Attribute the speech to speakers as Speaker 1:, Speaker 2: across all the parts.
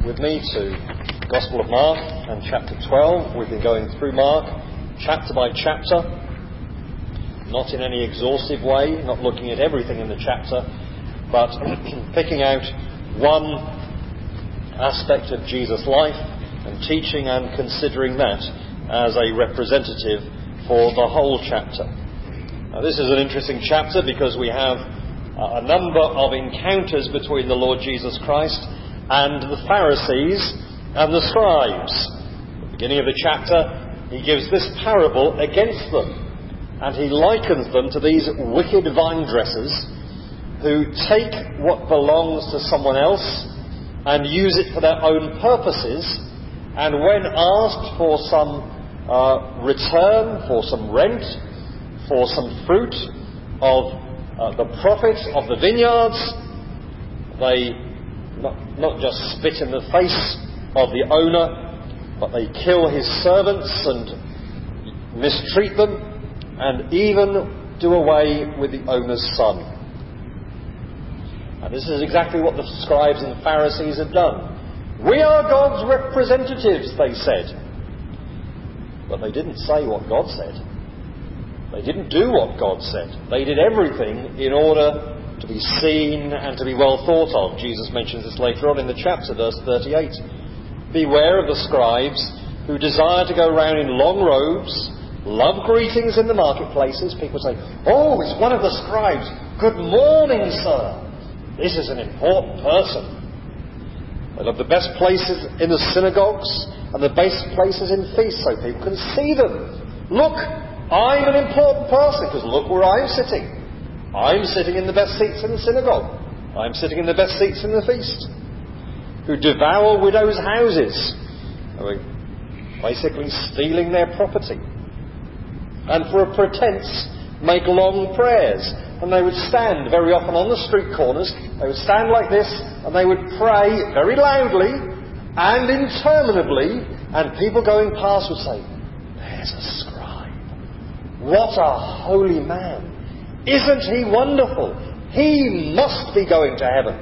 Speaker 1: with me to Gospel of Mark and chapter 12. We've been going through Mark chapter by chapter, not in any exhaustive way, not looking at everything in the chapter, but picking out one aspect of Jesus' life and teaching and considering that as a representative for the whole chapter. Now, this is an interesting chapter because we have a number of encounters between the Lord Jesus Christ and the Pharisees and the scribes. At the beginning of the chapter, he gives this parable against them, and he likens them to these wicked vine dressers who take what belongs to someone else and use it for their own purposes, and when asked for some return, for some rent, for some fruit of the profit of the vineyards, they not just spit in the face of the owner, but they kill his servants and mistreat them, and even do away with the owner's son. And this is exactly what the scribes and Pharisees had done. We are God's representatives, they said. But they didn't say what God said. They didn't do what God said. They did everything in order to be seen and to be well thought of. Jesus mentions this later on in the chapter, verse 38. Beware of the scribes who desire to go around in long robes, love greetings in the marketplaces. People say, "Oh, it's one of the scribes. Good morning, sir." This is an important person. They love the best places in the synagogues and the best places in feasts so people can see them. Look, I'm an important person because look where I'm sitting. I'm sitting in the best seats in the synagogue. I'm sitting in the best seats in the feast. Who devour widows' houses. Basically stealing their property. And for a pretense, make long prayers. And they would stand very often on the street corners. They would stand like this and they would pray very loudly and interminably. And people going past would say, "There's a scribe. What a holy man. Isn't he wonderful? He must be going to heaven."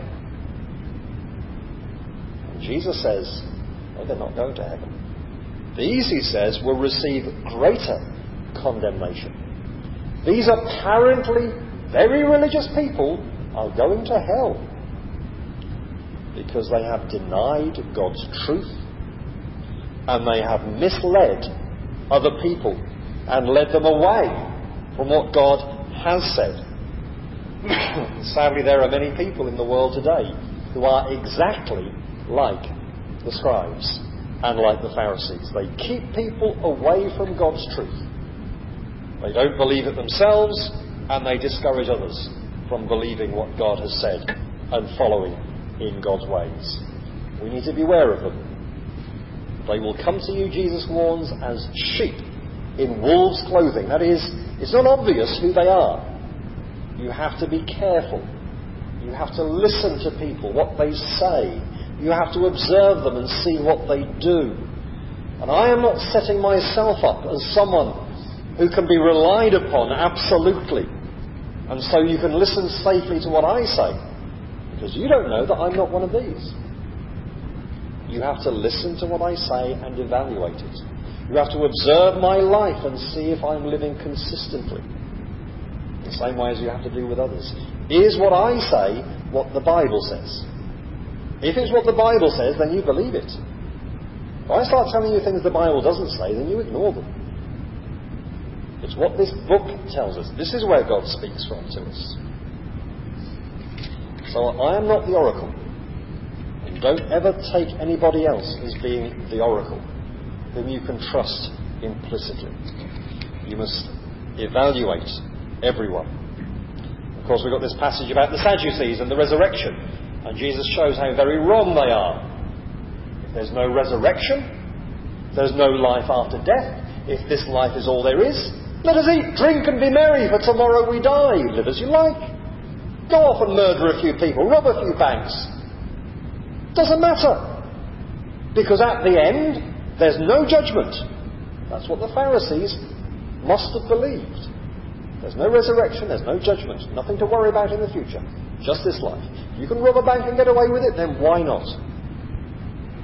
Speaker 1: And Jesus says, "No, they're not going to heaven. These," he says, "will receive greater condemnation." These apparently very religious people are going to hell because they have denied God's truth and they have misled other people and led them away from what God has said. Sadly, there are many people in the world today who are exactly like the scribes and like the Pharisees. They keep people away from God's truth. They don't believe it themselves, and they discourage others from believing what God has said and following in God's ways. We need to beware of them. They will come to you, Jesus warns, as sheep in wolves' clothing. That is, it's not obvious who they are. You have to be careful. You have to listen to people, what they say. You have to observe them and see what they do. And I am not setting myself up as someone who can be relied upon absolutely. And so you can listen safely to what I say. Because you don't know that I'm not one of these. You have to listen to what I say and evaluate it. You have to observe my life and see if I'm living consistently. The same way as you have to do with others. Is what I say what the Bible says? If it's what the Bible says, then you believe it. If I start telling you things the Bible doesn't say, then you ignore them. It's what this book tells us. This is where God speaks from to us. So I am not the oracle. And don't ever take anybody else as being the oracle, whom you can trust implicitly. You must evaluate everyone. Of course, we've got this passage about the Sadducees and the resurrection, and Jesus shows how very wrong they are. If there's no resurrection, if there's no life after death, if this life is all there is, let us eat, drink and be merry, for tomorrow we die. Live as you like. Go off and murder a few people, rob a few banks. Doesn't matter. Because at the end, there's no judgment. That's what the Pharisees must have believed. There's no resurrection, there's no judgment, nothing to worry about in the future. Just this life. If you can rob a bank and get away with it, then why not?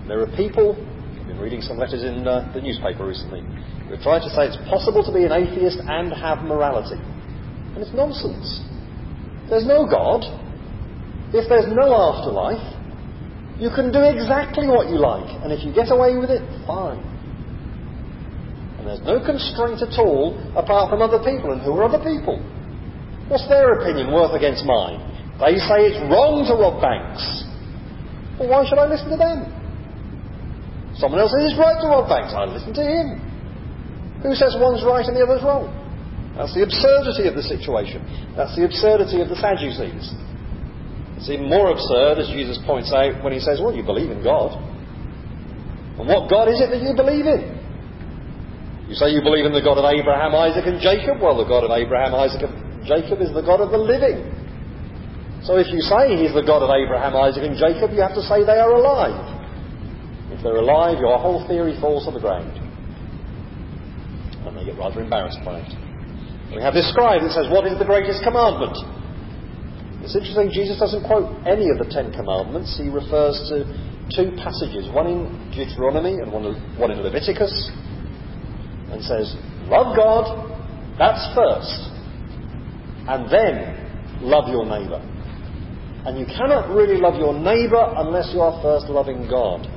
Speaker 1: There are people, I've been reading some letters in the newspaper recently, who are trying to say it's possible to be an atheist and have morality. And it's nonsense. There's no God. If there's no afterlife, you can do exactly what you like. And if you get away with it, fine. And there's no constraint at all apart from other people. And who are other people? What's their opinion worth against mine? They say it's wrong to rob banks. Well, why should I listen to them? Someone else says it's right to rob banks. I listen to him. Who says one's right and the other's wrong? That's the absurdity of the situation. That's the absurdity of the Sadducees. It's even more absurd, as Jesus points out, when he says, well, you believe in God. And what God is it that you believe in? You say you believe in the God of Abraham, Isaac and Jacob. Well, the God of Abraham, Isaac and Jacob is the God of the living. So if you say he's the God of Abraham, Isaac and Jacob, you have to say they are alive. If they're alive, your whole theory falls to the ground. And they get rather embarrassed by it. We have this scribe that says, what is the greatest commandment? It's interesting, Jesus doesn't quote any of the 10 commandments. He refers to 2 passages, one in Deuteronomy and one in Leviticus, and says, love God, that's first. And then love your neighbour. And you cannot really love your neighbour unless you are first loving God.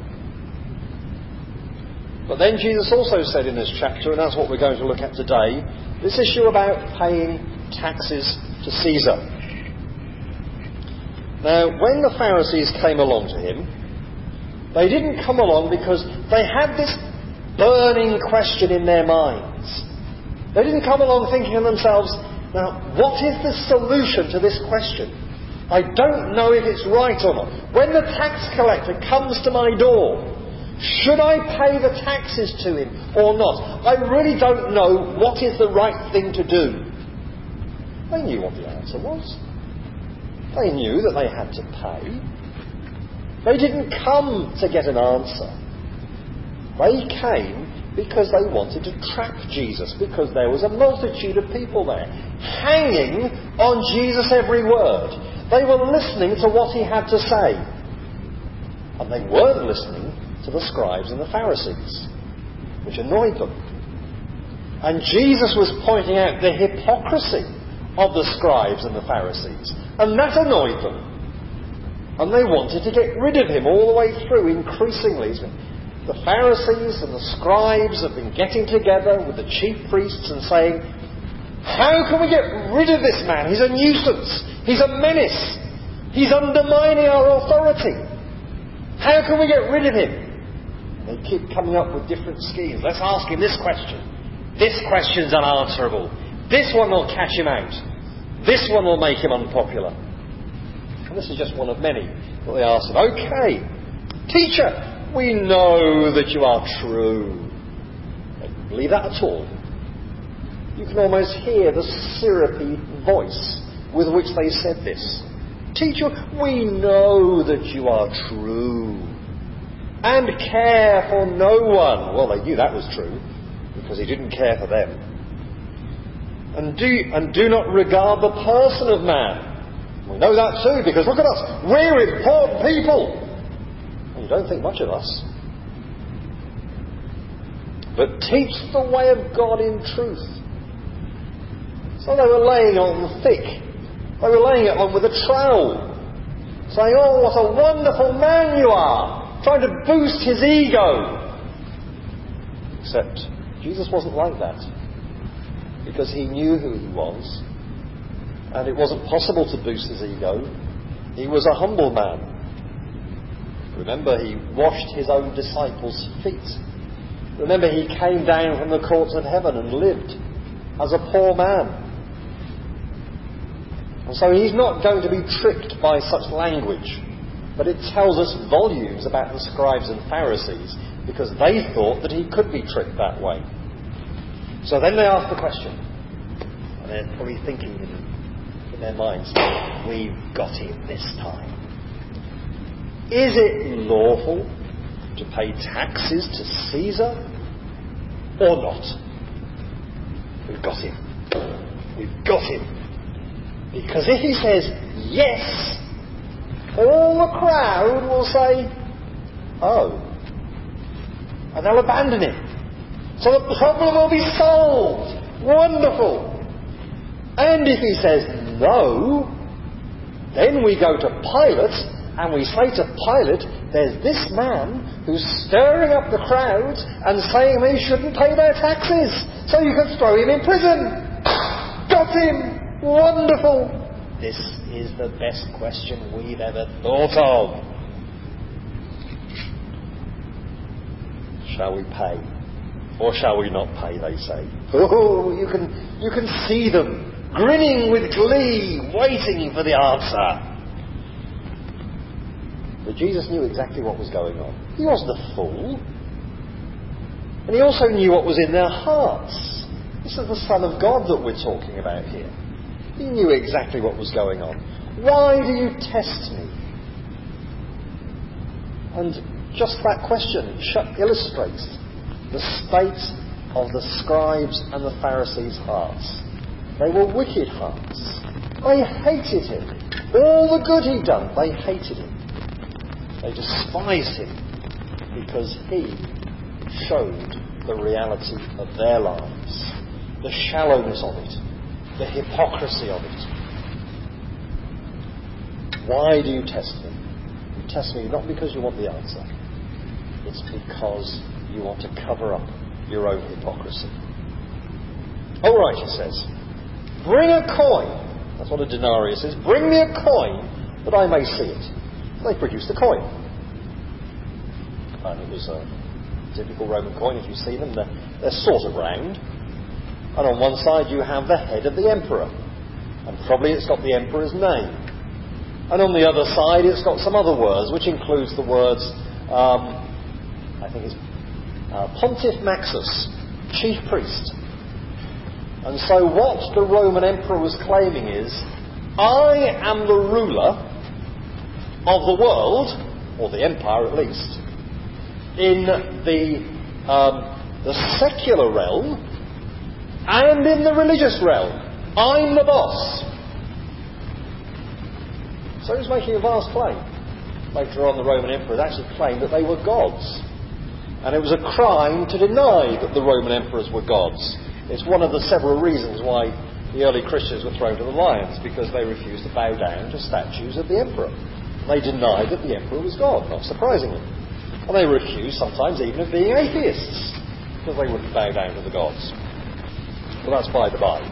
Speaker 1: But then Jesus also said in this chapter, and that's what we're going to look at today, this issue about paying taxes to Caesar. Now, when the Pharisees came along to him, they didn't come along because they had this burning question in their minds. They didn't come along thinking to themselves, now, what is the solution to this question? I don't know if it's right or not. When the tax collector comes to my door, should I pay the taxes to him or not? I really don't know what is the right thing to do. They knew what the answer was. They knew that they had to pay. They didn't come to get an answer. They came because they wanted to trap Jesus, because there was a multitude of people there, hanging on Jesus' every word. They were listening to what he had to say. And they weren't listening to the scribes and the Pharisees, which annoyed them. And Jesus was pointing out the hypocrisy of the scribes and the Pharisees, and that annoyed them. And they wanted to get rid of him all the way through, increasingly. The Pharisees and the scribes have been getting together with the chief priests and saying, how can we get rid of this man? He's a nuisance. He's a menace. He's undermining our authority. How can we get rid of him? They keep coming up with different schemes. Let's ask him this question. This question's unanswerable. This one will catch him out. This one will make him unpopular. And this is just one of many that they asked him. Okay, teacher, we know that you are true. They didn't believe that at all. You can almost hear the syrupy voice with which they said this. Teacher, we know that you are true and care for no one. Well, they knew that was true because he didn't care for them. And do not regard the person of man. We know that too because look at us. We're important people. Well, you don't think much of us. But teach the way of God in truth. So they were laying on thick. They were laying it on with a trowel. Saying, oh, what a wonderful man you are. Trying to boost his ego. Except Jesus wasn't like that. Because he knew who he was. And it wasn't possible to boost his ego. He was a humble man. Remember, he washed his own disciples' feet. Remember, he came down from the courts of heaven and lived as a poor man. And so he's not going to be tricked by such language. But it tells us volumes about the scribes and Pharisees because they thought that he could be tricked that way. So then they ask the question. And they're probably thinking in their minds, we've got him this time. Is it lawful to pay taxes to Caesar or not? We've got him. We've got him. Because if he says yes, all the crowd will say, oh, And they'll abandon him. So the problem will be solved. Wonderful. And if he says no, then we go to Pilate and we say to Pilate, there's this man who's stirring up the crowds and saying they shouldn't pay their taxes, so you can throw him in prison. Got him! Wonderful! This is the best question we've ever thought of. Shall we pay? Or shall we not pay, they say. Oh, you can see them grinning with glee, waiting for the answer. But Jesus knew exactly what was going on. He wasn't a fool. And he also knew what was in their hearts. This is the Son of God that we're talking about here. He knew exactly what was going on. Why do you test me? And just that question illustrates the state of the scribes and the Pharisees' hearts. They were wicked hearts. They hated him. All the good he'd done, they hated him. They despised him because he showed the reality of their lives, the shallowness of it, the hypocrisy of it. Why do you test me? You test me not because you want the answer. It's because you want to cover up your own hypocrisy. All right, he says, bring a coin. That's what a denarius is. Bring me a coin that I may see it. They produced a coin. And it was a typical Roman coin. If you see them, they're sort of round. And on one side you have the head of the emperor. And probably it's got the emperor's name. And on the other side it's got some other words, which includes the words, I think it's Pontiff Maximus, chief priest. And so what the Roman emperor was claiming is, I am the ruler of the world, or the empire at least, in the secular realm and in the religious realm. I'm the boss. So he's making a vast claim. Later on, the Roman emperors actually claimed that they were gods. And it was a crime to deny that the Roman emperors were gods. It's one of the several reasons why the early Christians were thrown to the lions, because they refused to bow down to statues of the emperor. They denied that the emperor was God, not surprisingly. And they were accused sometimes even of being atheists, because they wouldn't bow down to the gods. Well, that's by the by.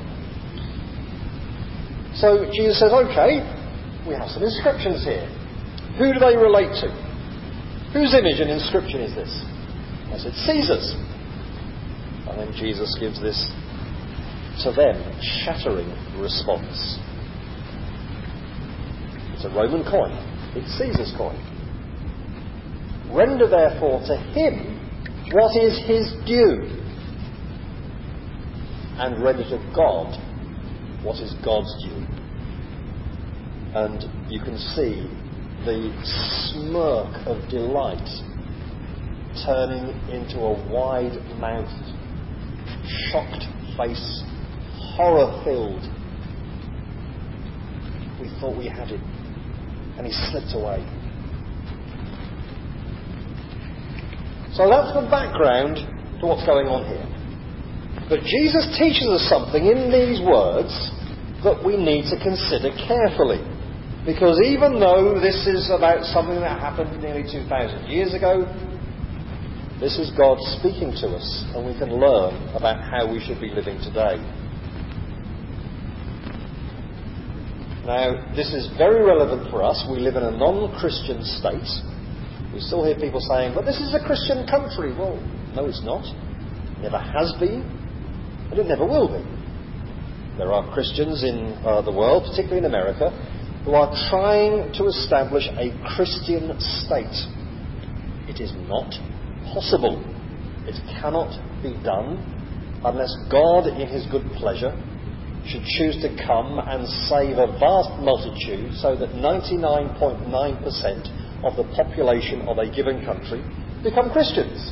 Speaker 1: So Jesus says, okay, we have some inscriptions here. Who do they relate to? Whose image and inscription is this? I said, Caesar's. And then Jesus gives this, to them, shattering response. It's a Roman coin. It's Caesar's coin. Render therefore to him what is his due, and render to God what is God's due. And you can see the smirk of delight turning into a wide-mouthed, shocked face, horror-filled. We thought we had him, and he slipped away. So that's the background to what's going on here. But Jesus teaches us something in these words that we need to consider carefully. Because even though this is about something that happened nearly 2,000 years ago, this is God speaking to us, and we can learn about how we should be living today. Now, this is very relevant for us. We live in a non-Christian state. We still hear people saying, but this is a Christian country. Well, no, it's not. It never has been, and it never will be. There are Christians in the world, particularly in America, who are trying to establish a Christian state. It is not possible. It cannot be done unless God, in his good pleasure, should choose to come and save a vast multitude so that 99.9% of the population of a given country become Christians.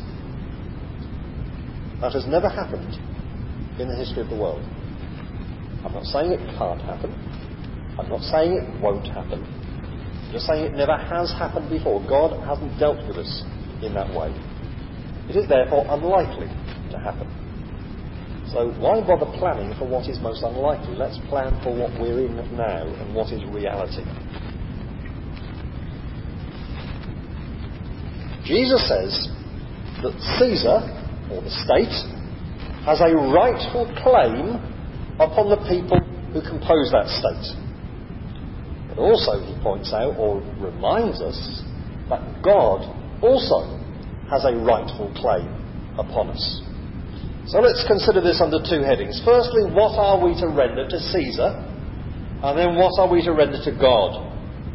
Speaker 1: That has never happened in the history of the world. I'm not saying it can't happen. I'm not saying it won't happen. I'm just saying it never has happened before. God hasn't dealt with us in that way. It is therefore unlikely to happen. So why bother planning for what is most unlikely? Let's plan for what we're in now and what is reality. Jesus says that Caesar, or the state, has a rightful claim upon the people who compose that state. But also he points out, or reminds us, that God also has a rightful claim upon us. So let's consider this under two headings. Firstly, what are we to render to Caesar? And then what are we to render to God?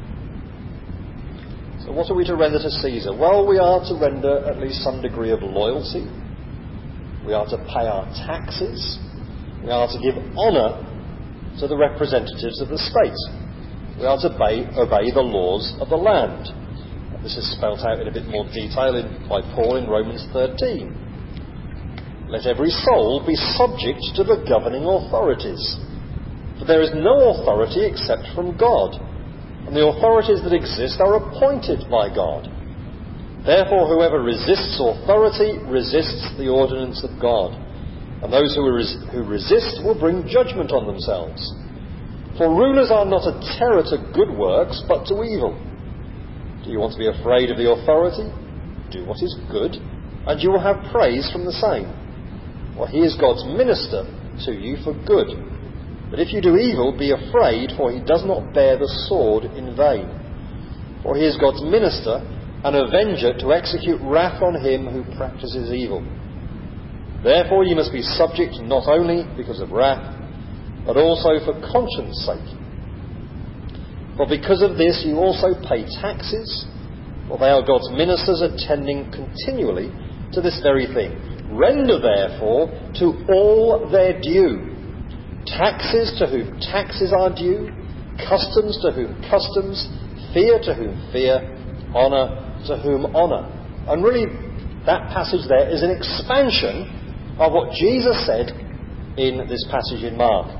Speaker 1: So what are we to render to Caesar? Well, we are to render at least some degree of loyalty. We are to pay our taxes. We are to give honour to the representatives of the state. We are to obey the laws of the land. This is spelt out in a bit more detail by Paul in Romans 13. Let every soul be subject to the governing authorities. For there is no authority except from God, and the authorities that exist are appointed by God. Therefore, whoever resists authority resists the ordinance of God, and those who resist will bring judgment on themselves. For rulers are not a terror to good works, but to evil. Do you want to be afraid of the authority? Do what is good, and you will have praise from the same. For he is God's minister to you for good. But if you do evil, be afraid, for he does not bear the sword in vain. For he is God's minister, an avenger to execute wrath on him who practices evil. Therefore you must be subject not only because of wrath, but also for conscience sake. For because of this you also pay taxes, for they are God's ministers attending continually to this very thing. Render therefore to all their due. Taxes to whom taxes are due, customs to whom customs, fear to whom fear, honour to whom honour. And really that passage there is an expansion of what Jesus said in this passage in Mark.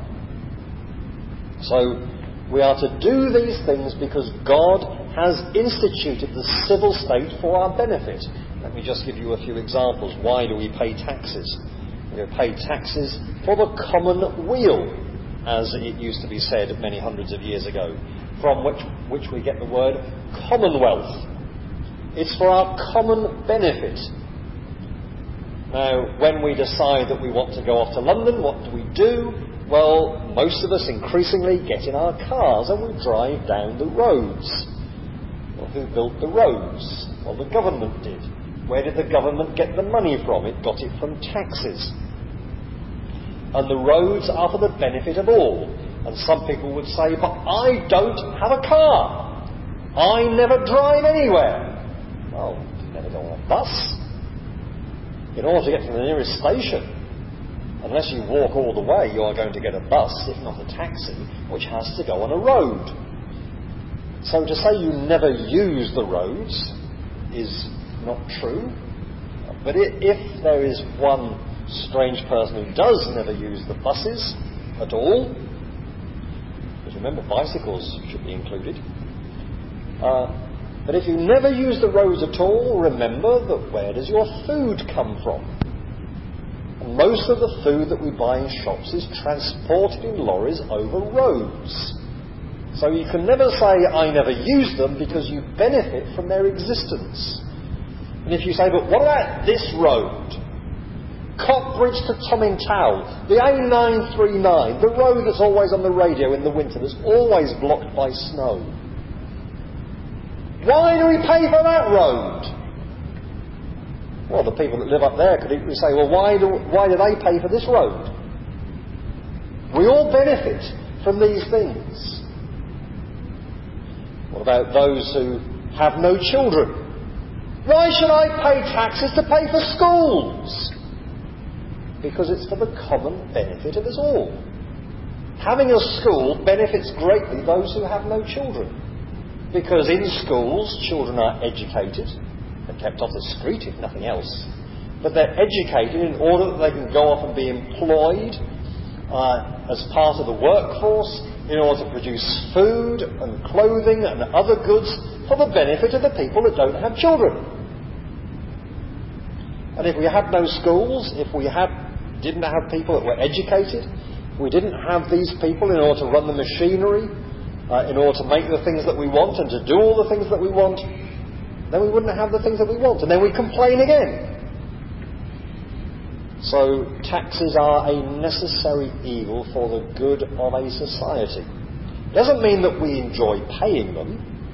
Speaker 1: So we are to do these things because God has instituted the civil state for our benefit. Let me just give you a few examples. Why do we pay taxes? We pay taxes for the common weal, as it used to be said many hundreds of years ago, from which we get the word commonwealth. It's for our common benefit. Now, when we decide that we want to go off to London, what do? Well, most of us increasingly get in our cars and we drive down the roads. Well, who built the roads? Well, the government did. Where did the government get the money from? It got it from taxes. And the roads are for the benefit of all. And some people would say, but I don't have a car. I never drive anywhere. Well, you never go on a bus. In order to get to the nearest station, unless you walk all the way, you are going to get a bus, if not a taxi, which has to go on a road. So to say you never use the roads is not true. But if there is one strange person who does never use the buses at all, because remember, bicycles should be included. But if you never use the roads at all, remember that where does your food come from? And most of the food that we buy in shops is transported in lorries over roads. So you can never say, I never use them, because you benefit from their existence. And if you say, but what about this road? Cockbridge to Tomintoul, the A939, the road that's always on the radio in the winter, that's always blocked by snow. Why do we pay for that road? Well, the people that live up there could equally say, well, why do they pay for this road? We all benefit from these things. What about those who have no children? Why should I pay taxes to pay for schools? Because it's for the common benefit of us all. Having a school benefits greatly those who have no children. Because in schools, children are educated. They're kept off the street, if nothing else. But they're educated in order that they can go off and be employed as part of the workforce, in order to produce food and clothing and other goods for the benefit of the people that don't have children. And if we had no schools, if we didn't have people that were educated, we didn't have these people in order to run the machinery, in order to make the things that we want and to do all the things that we want, then we wouldn't have the things that we want. And then we complain again. So taxes are a necessary evil for the good of a society. It doesn't mean that we enjoy paying them.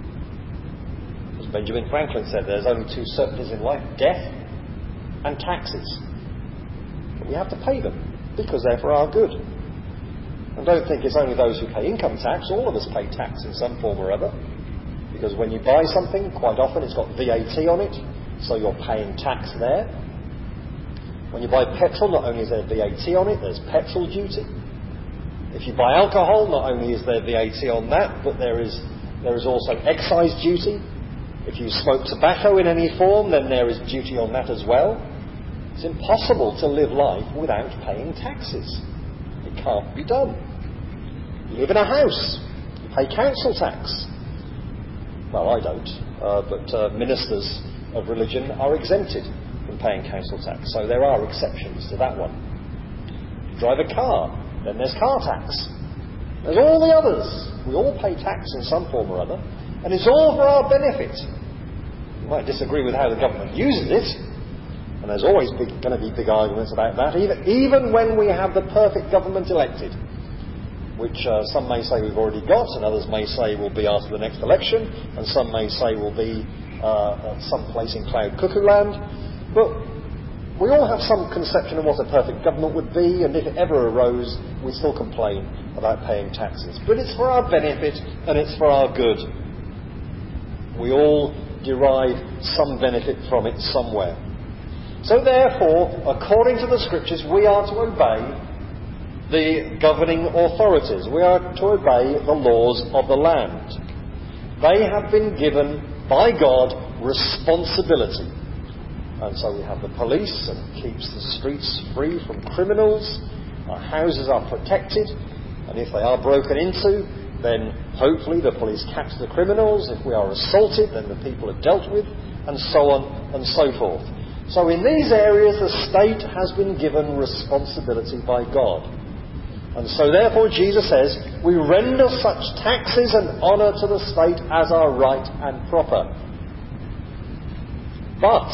Speaker 1: As Benjamin Franklin said, there's only two certainties in life, death and taxes. But we have to pay them because they're for our good. And don't think it's only those who pay income tax. All of us pay tax in some form or other. Because when you buy something, quite often it's got VAT on it, so you're paying tax there. When you buy petrol, not only is there VAT on it, there's petrol duty. If you buy alcohol, not only is there VAT on that, but there is also excise duty. If you smoke tobacco in any form, then there is duty on that as well. It's impossible to live life without paying taxes. It can't be done. You live in a house, you pay council tax. Well, I don't, but ministers of religion are exempted from paying council tax. So there are exceptions to that one. You drive a car, then there's car tax. There's all the others. We all pay tax in some form or other, and it's all for our benefit. You might disagree with how the government uses it, and there's always going to be big arguments about that, even when we have the perfect government elected, which some may say we've already got, and others may say will be after the next election, and some may say will be someplace in cloud cuckoo land. But we all have some conception of what a perfect government would be, and if it ever arose, we still complain about paying taxes. But it's for our benefit, and it's for our good. We all derive some benefit from it somewhere. So therefore, according to the Scriptures, we are to obey the governing authorities. We are to obey the laws of the land. They have been given by God responsibility. And so we have the police, and it keeps the streets free from criminals. Our houses are protected, and if they are broken into, then hopefully the police catch the criminals. If we are assaulted, then the people are dealt with, and so on and so forth. So in these areas, the state has been given responsibility by God. And so therefore Jesus says, we render such taxes and honour to the state as are right and proper. But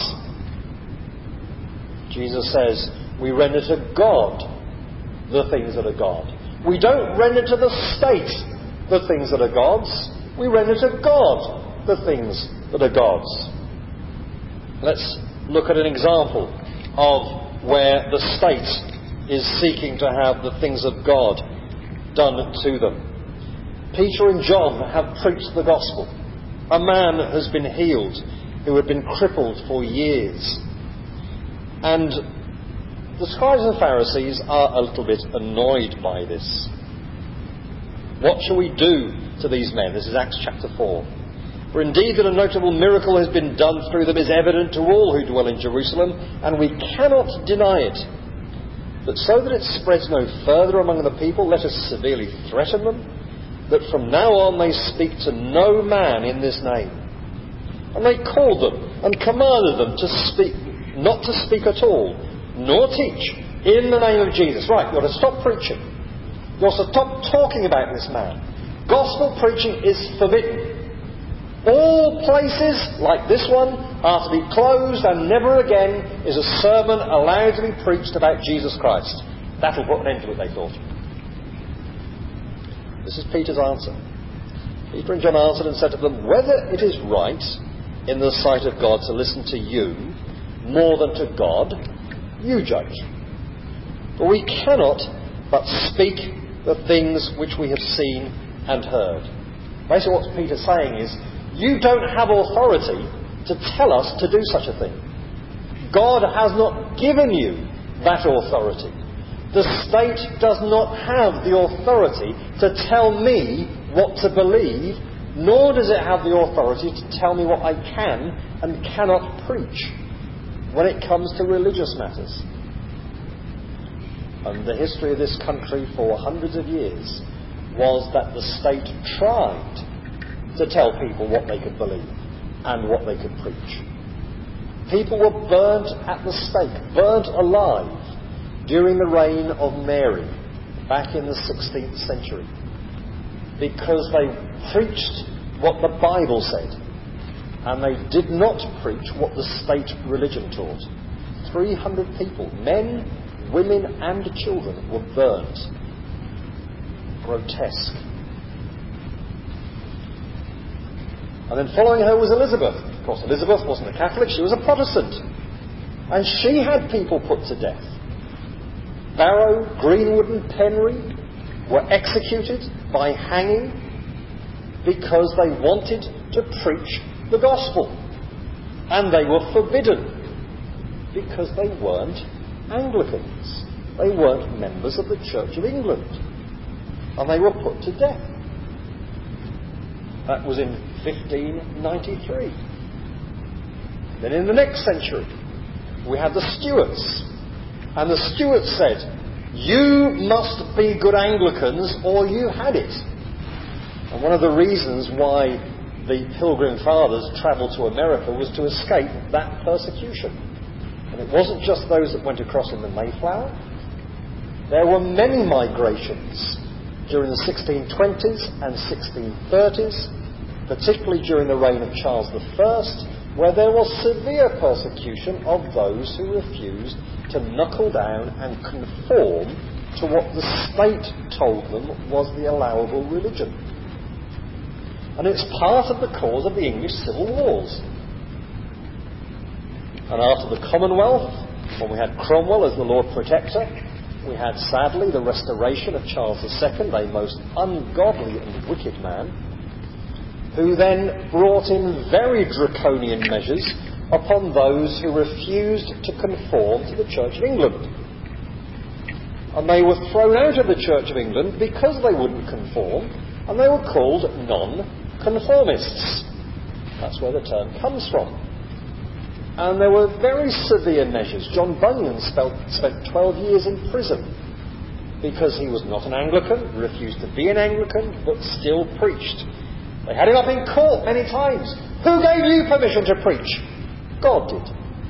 Speaker 1: Jesus says, we render to God the things that are God. We don't render to the state the things that are God's. We render to God the things that are God's. Let's look at an example of where the state is seeking to have the things of God done to them. Peter and John have preached the gospel. A man has been healed who had been crippled for years. And the scribes and Pharisees are a little bit annoyed by this. What shall we do to these men? This is Acts chapter 4. For indeed that a notable miracle has been done through them is evident to all who dwell in Jerusalem, and we cannot deny it. But so that it spreads no further among the people, let us severely threaten them, that from now on they speak to no man in this name. And they called them and commanded them to speak, not to speak at all, nor teach in the name of Jesus. Right, you're to stop preaching. You're to stop talking about this man. Gospel preaching is forbidden. All places like this one are to be closed, and never again is a sermon allowed to be preached about Jesus Christ. That'll put an end to it, they thought. This is Peter's answer. Peter and John answered and said to them, whether it is right in the sight of God to listen to you more than to God, you judge. For we cannot but speak the things which we have seen and heard. Basically what Peter's saying is, you don't have authority to tell us to do such a thing. God has not given you that authority. The state does not have the authority to tell me what to believe, nor does it have the authority to tell me what I can and cannot preach when it comes to religious matters. And the history of this country for hundreds of years was that the state tried to tell people what they could believe and what they could preach. People were burnt at the stake, burnt alive during the reign of Mary back in the 16th century because they preached what the Bible said and they did not preach what the state religion taught. 300 people, men, women and children, were burnt. Grotesque. And then following her was Elizabeth. Of course, Elizabeth wasn't a Catholic, she was a Protestant. And she had people put to death. Barrow, Greenwood and Penry were executed by hanging because they wanted to preach the gospel. And they were forbidden because they weren't Anglicans. They weren't members of the Church of England. And they were put to death. That was in 1593. Then in the next century, we had the Stuarts. And the Stuarts said, you must be good Anglicans or you had it. And one of the reasons why the Pilgrim Fathers travelled to America was to escape that persecution. And it wasn't just those that went across in the Mayflower. There were many migrations during the 1620s and 1630s, particularly during the reign of Charles I, where there was severe persecution of those who refused to knuckle down and conform to what the state told them was the allowable religion. And it's part of the cause of the English civil wars. And after the Commonwealth, when we had Cromwell as the Lord Protector, we had, sadly, the restoration of Charles II, a most ungodly and wicked man, who then brought in very draconian measures upon those who refused to conform to the Church of England. And they were thrown out of the Church of England because they wouldn't conform, and they were called non-conformists. That's where the term comes from. And there were very severe measures. John Bunyan spent 12 years in prison because he was not an Anglican, refused to be an Anglican, but still preached. They had him up in court many times. Who gave you permission to preach? God did.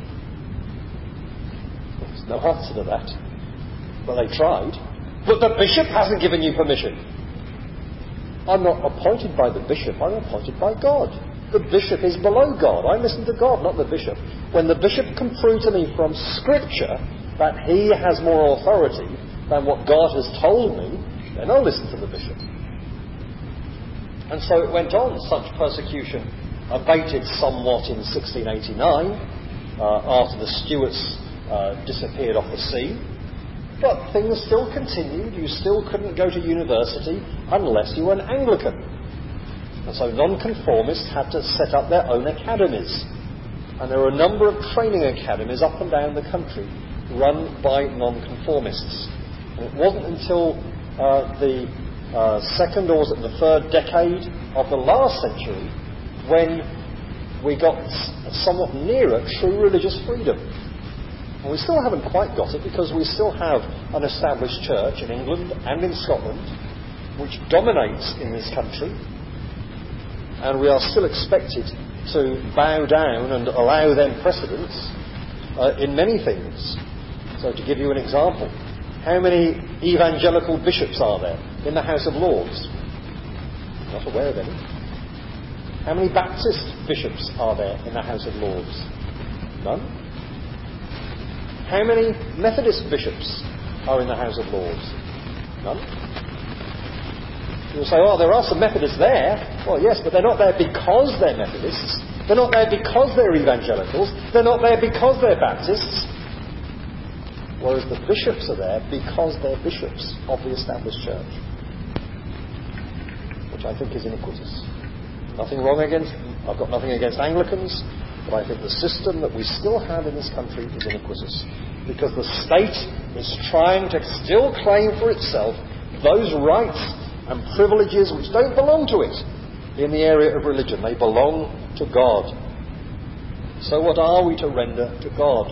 Speaker 1: There's no answer to that. But they tried. But the bishop hasn't given you permission. I'm not appointed by the bishop, I'm appointed by God. The bishop is below God. I listen to God, not the bishop. When the bishop can prove to me from Scripture that he has more authority than what God has told me, then I'll listen to the bishop. And so it went on. Such persecution abated somewhat in 1689 after the Stuarts disappeared off the scene. But things still continued. You still couldn't go to university unless you were an Anglican. And so nonconformists had to set up their own academies. And there were a number of training academies up and down the country run by nonconformists. And it wasn't until the second, or was it the third decade of the last century when we got somewhat nearer true religious freedom. And we still haven't quite got it because we still have an established church in England and in Scotland which dominates in this country. And we are still expected to bow down and allow them precedence in many things. So to give you an example, how many evangelical bishops are there in the House of Lords? Not aware of any. How many Baptist bishops are there in the House of Lords? None. How many Methodist bishops are in the House of Lords? None. You'll say, oh, there are some Methodists there. Well, yes, but they're not there because they're Methodists. They're not there because they're evangelicals. They're not there because they're Baptists. Whereas the bishops are there because they're bishops of the established church. Which I think is iniquitous. Nothing wrong against, I've got nothing against Anglicans, but I think the system that we still have in this country is iniquitous. Because the state is trying to still claim for itself those rights and privileges which don't belong to it in the area of religion. They belong to God. So what are we to render to God?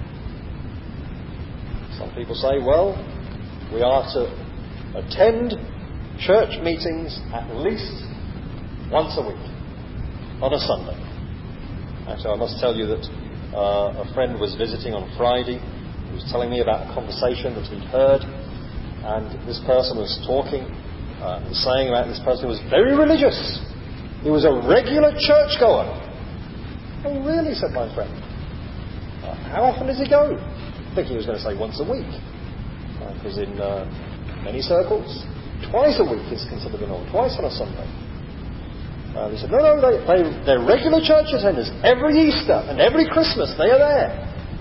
Speaker 1: Some people say, well, we are to attend church meetings at least once a week on a Sunday. And so I must tell you that A friend was visiting on Friday. He was telling me about a conversation that he'd heard, and this person was talking and saying about this person who was very religious. He was a regular churchgoer. Oh, really? Said my friend. How often does he go? I think he was going to say once a week, because in many circles, twice a week is considered the norm, twice on a Sunday. He said, no, they're regular church attenders. Every Easter and every Christmas they are there.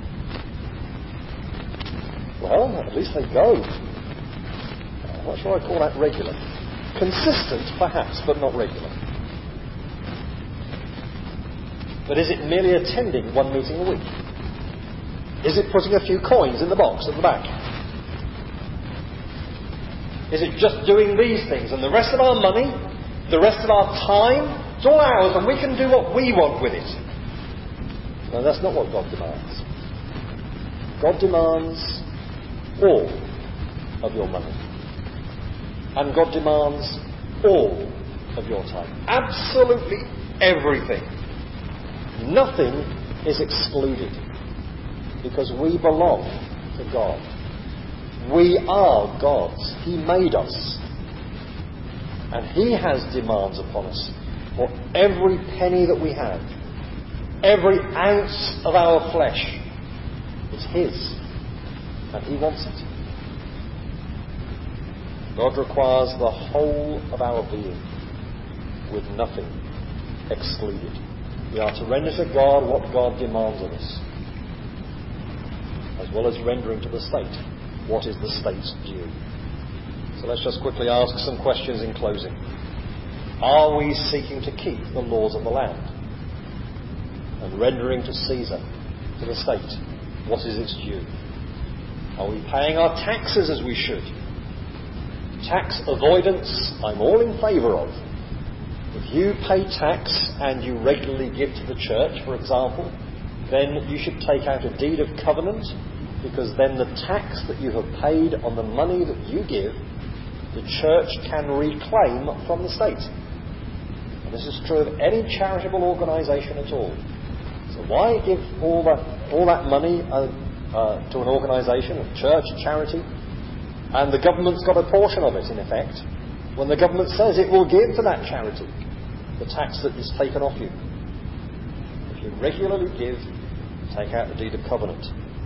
Speaker 1: Well, at least they go. What shall I call that regular? Consistent, perhaps, but not regular. But is it merely attending one meeting a week? Is it putting a few coins in the box at the back? Is it just doing these things and the rest of our money, the rest of our time, it's all ours and we can do what we want with it? No, that's not what God demands. God demands all of your money. And God demands all of your time. Absolutely everything. Nothing is excluded. Because we belong to God. We are God's. He made us. And He has demands upon us for every penny that we have. Every ounce of our flesh is His. And He wants it. God requires the whole of our being, with nothing excluded. We are to render to God what God demands of us, as well as rendering to the state what is the state's due. So let's just quickly ask some questions in closing. Are we seeking to keep the laws of the land and rendering to Caesar, to the state, what is its due? Are we paying our taxes as we should? Tax avoidance, I'm all in favour of. If you pay tax and you regularly give to the church, for example, then you should take out a deed of covenant, because then the tax that you have paid on the money that you give, the church can reclaim from the state. And this is true of any charitable organisation at all. So why give all that money to an organisation, a church, a charity, and the government's got a portion of it, in effect, when the government says it will give to that charity the tax that is taken off you? If you regularly give, take out the deed of covenant.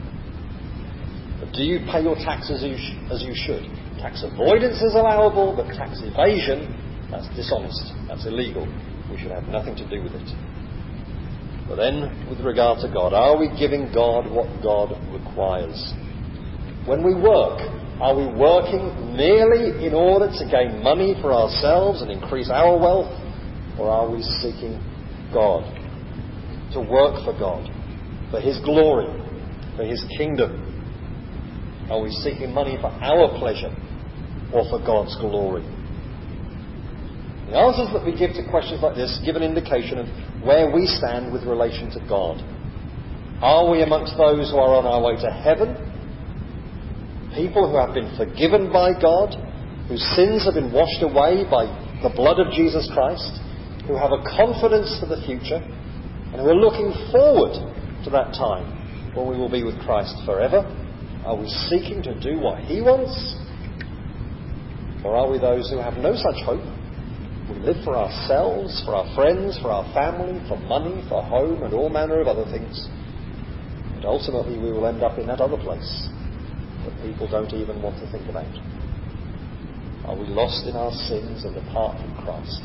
Speaker 1: But do you pay your taxes as you should? Tax avoidance is allowable, but tax evasion, that's dishonest, that's illegal. We should have nothing to do with it. But then, with regard to God, are we giving God what God requires? When we work, are we working merely in order to gain money for ourselves and increase our wealth? Or are we seeking God, to work for God, for His glory, for His kingdom? Are we seeking money for our pleasure or for God's glory? The answers that we give to questions like this give an indication of where we stand with relation to God. Are we amongst those who are on our way to heaven? People who have been forgiven by God, whose sins have been washed away by the blood of Jesus Christ, who have a confidence for the future, and who are looking forward to that time when we will be with Christ forever? Are we seeking to do what He wants? Or are we those who have no such hope? We live for ourselves, for our friends, for our family, for money, for home, and all manner of other things. And ultimately we will end up in that other place that people don't even want to think about. Are we lost in our sins and apart from Christ?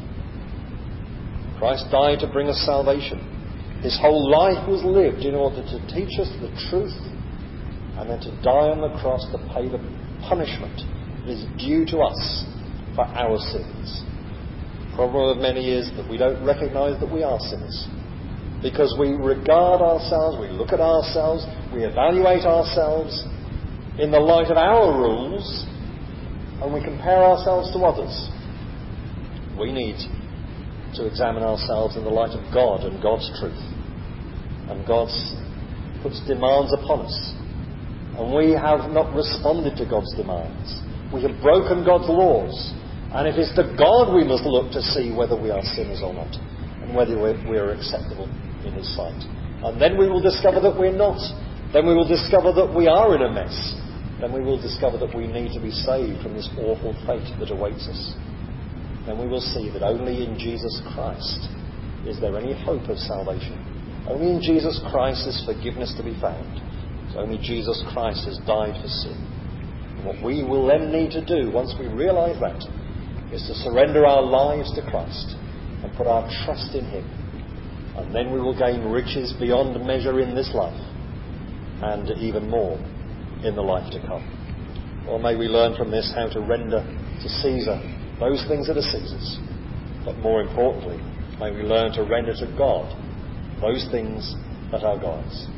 Speaker 1: Christ died to bring us salvation. His whole life was lived in order to teach us the truth, and then to die on the cross to pay the punishment that is due to us for our sins. The problem of many is that we don't recognise that we are sinners, because we regard ourselves, we look at ourselves, we evaluate ourselves in the light of our rules, and we compare ourselves to others. We need to examine ourselves in the light of God and God's truth. And God puts demands upon us. And we have not responded to God's demands. We have broken God's laws. And it is to God we must look to see whether we are sinners or not, and whether we are acceptable in His sight. And then we will discover that we're not. Then we will discover that we are in a mess. Then we will discover that we need to be saved from this awful fate that awaits us. Then we will see that only in Jesus Christ is there any hope of salvation. Only in Jesus Christ is forgiveness to be found. So only Jesus Christ has died for sin. And what we will then need to do, once we realise that, is to surrender our lives to Christ and put our trust in Him. And then we will gain riches beyond measure in this life, and even more in the life to come. Or may we learn from this how to render to Caesar those things that are Caesar's. But more importantly, may we learn to render to God those things that are God's.